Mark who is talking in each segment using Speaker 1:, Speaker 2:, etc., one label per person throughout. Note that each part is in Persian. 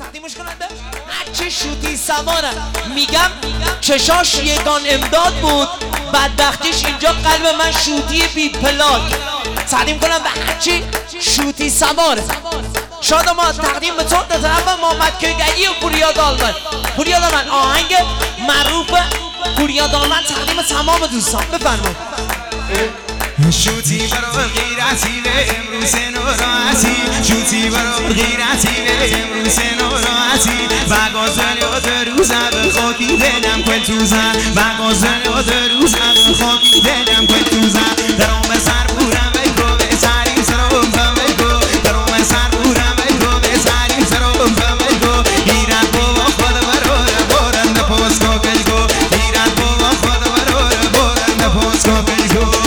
Speaker 1: تقدیمش کننده هرچه شوتی سواره میگم چشاش یگان امداد بود بدبختیش اینجا قلب من شوتی بی پلاک تقدیم کنم به هرچی شوتی سواره شادمان تقدیم به تو در طرف محمد کیگلی و پوریا دالمن پوریا دالمن آهنگ معروف پوریا دالمن تقدیم تمام دوستان بفرمایید
Speaker 2: شوتی برو غیرتی به امروز نوراتی شوتی برو غیرتی به امروز نوراتی بگازن یاد روزم به خاکی بدم کن توزن بگازن یاد روزم به خاکی بدم کن توزن درام به سر بورم بگو به سریم سرم بگو درام به سر بورم بگو به سریم سرم بگو گیرد بابا خود براره بارنده پاسکا بگو گیرد بابا خود براره بارنده پاسکا بگو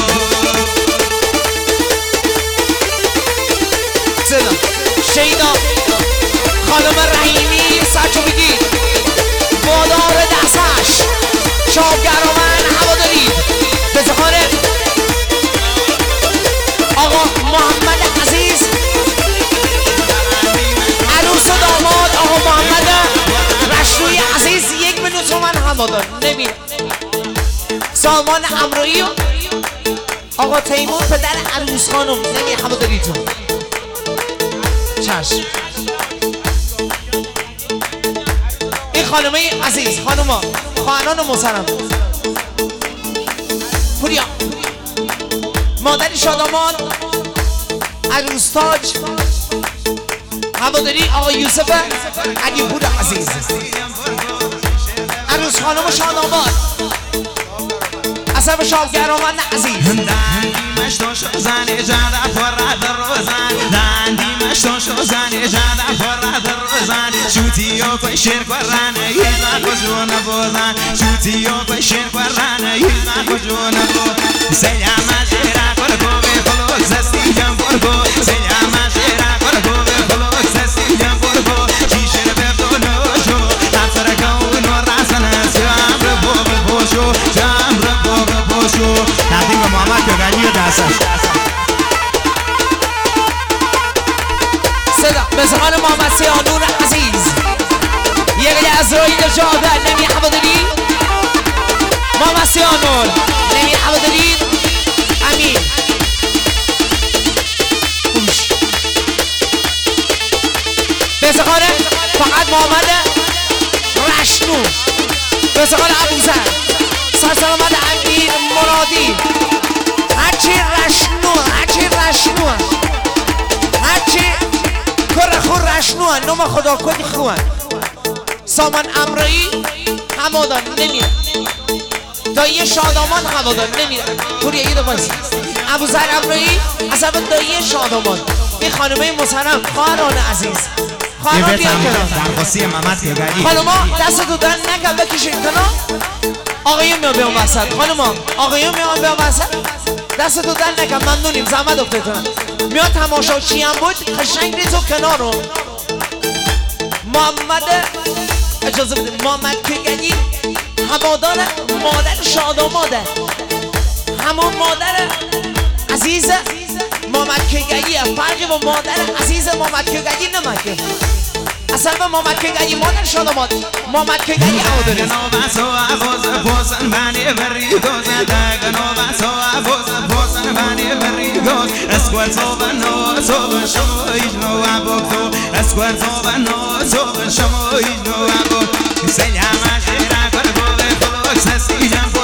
Speaker 1: شیدا خانم رحیمی سرچو بگید بادار دستش شابگرامن هواداری به زخان آقا محمد عزیز عروس و داماد آقا محمد رشتوی عزیز 1 میلیون تومان هوادار نمید سامان همراهی و آقا تیمور پدر عروس خانم نمید هواداریتون چشم این خانمه عزیز خانوما خواهران محترم پوریا مادر شادامان عروس تاج هواداری آقا یوسف علی پور عزیز عروس خانم شادامان اصلا شابگرامن عزیز
Speaker 2: دندیمش تو شو زنی جده پرد روزن دندیمش تو شو زنی جده پرد روزن شوتی و کوی شیر کرنه یزن کجون بودن شوتی و کوی شیر کرنه یزن کجون بود سیام جیرا کرگو به خلوق زستی جم برگو سیام جیرا کرگو به خلوق زستی جم برگو چیشر به دونوشو تفسر کون و رسن جام رو بوشو جام رو بوشو تقدیم محمد کیگلی و دستش
Speaker 1: صدا به زمان محمد سیانور عزیز یک اسرائیل جاده نمی هواداری محمد سیانور نمی هواداری امین به زمان فقط محمد رشنو به زمان ابوذر سرسلامت امیر مرادی هرچی رشنو هرچی کره خور رشنو نام خدا کدی خوان سامان امرایی همادان نمیره دایی شادامان همادان نمیره پوریا یه دو بایستی ابوذر امرایی اصلا دایی شادامان این خانمه محترم خواهران عزیز خواهران بیان کنار
Speaker 2: درخواستی محمد کیگلی
Speaker 1: خانما دست دو دن نکن بکشین کنار آقایون میان بیان وسط خانما آقایون میان بیان وسط دست تو دل نکن ممنونیم زحمت افتتون میاد تماشاچی هم بود قشنگ ریزو کنار رو محمد اجازه بده محمد کیگلی هوادار مادر شاداماده همون مادر عزیز محمد کیگلی فرقی با مادر عزیز محمد کیگلی نمکه اصلا به محمد کیگلی مادر شاداماد محمد کیگلی هواداری
Speaker 2: Señama,